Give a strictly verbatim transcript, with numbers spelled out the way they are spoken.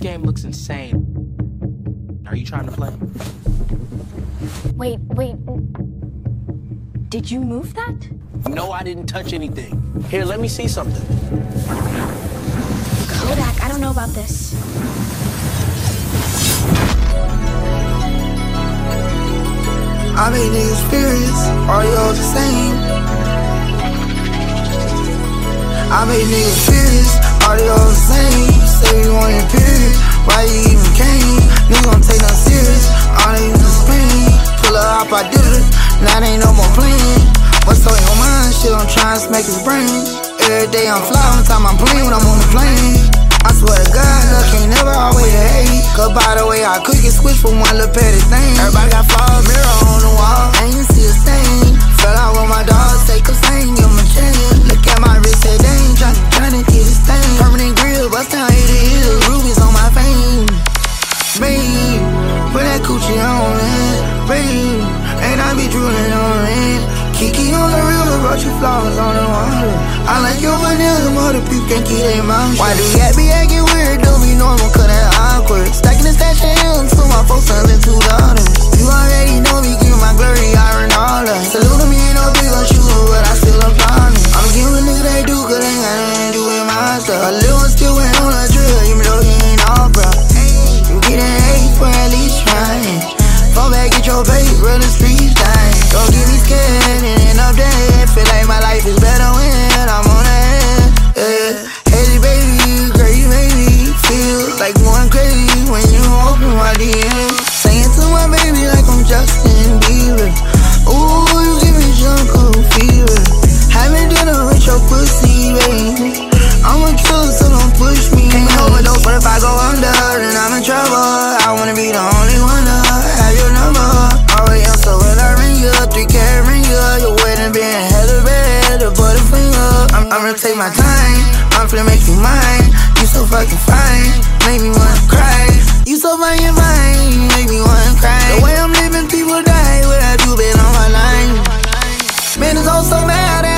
game looks insane. Are you trying to play? Wait, wait. Did you move that? No, I didn't touch anything. Here, let me see something. Kodak, I don't know about this. I made niggas furious, are you all the same? I made niggas furious, are they all the same? Say we wanted period, why you even came? Niggas gon' take nothing serious, all they use is pain. Pull up, I did it, now they ain't no more playing. What's on your mind, shit, I'm trying to smack his brain. Every day I'm flying, time I'm playing when I'm on the plane. I swear to God, luck ain't never always a hate. Cause by the way, I could get switched from one little petty thing. Everybody got flaws, mirror on the wall, ain't you see a stain. Fell out with my dog, say cause I ain't give him a chance. Look at my wrist, said they ain't tryna, tryna get this thing. Permanent grill, bust down here to here, rubies on my fame. Babe, put that coochie on it, babe. Ain't I be drooling on it. Kiki on the real, brought you flowers on the water. I like your vanilla, mother people can't keep their mouth shut. Why do you be acting weird? Don't be normal, cause that awkward. Stacking the stash of M's for my four sons and two daughters. You already know me, give my glory, I earn all that. Salute to me, ain't no big on shooter, but I still applaud me. I'm giving niggas they do, cause they ain't got nothing to do with my stuff. A little one still went on a drill, even though he ain't all bro. You get an eight for at least trying. Fall back, get your bait, run the streets dying. Don't get me scared and end up dead. Feel like my life is better when I'm on the head. Yeah. Hey, baby, girl, you make me feel like going crazy when you open my D M. Saying to my baby like I'm Justin Bieber. Ooh, you give me jungle fever. Having dinner with your pussy, baby. I'm a killer, so don't push me. Can't overdose, but if I go under, then I'm in trouble. I wanna be the only one to have your number. Already I'm so when I ring you, three carat ring you. Your wedding being hella red, a butterfinger. I'm, I'm gonna take my time, I'm finna make you mine. You so fucking fine, make me wanna cry. You so fine, you're fine, you make me wanna cry. The way I'm living, people die, what I do, been on my line. Man, it's all so mad.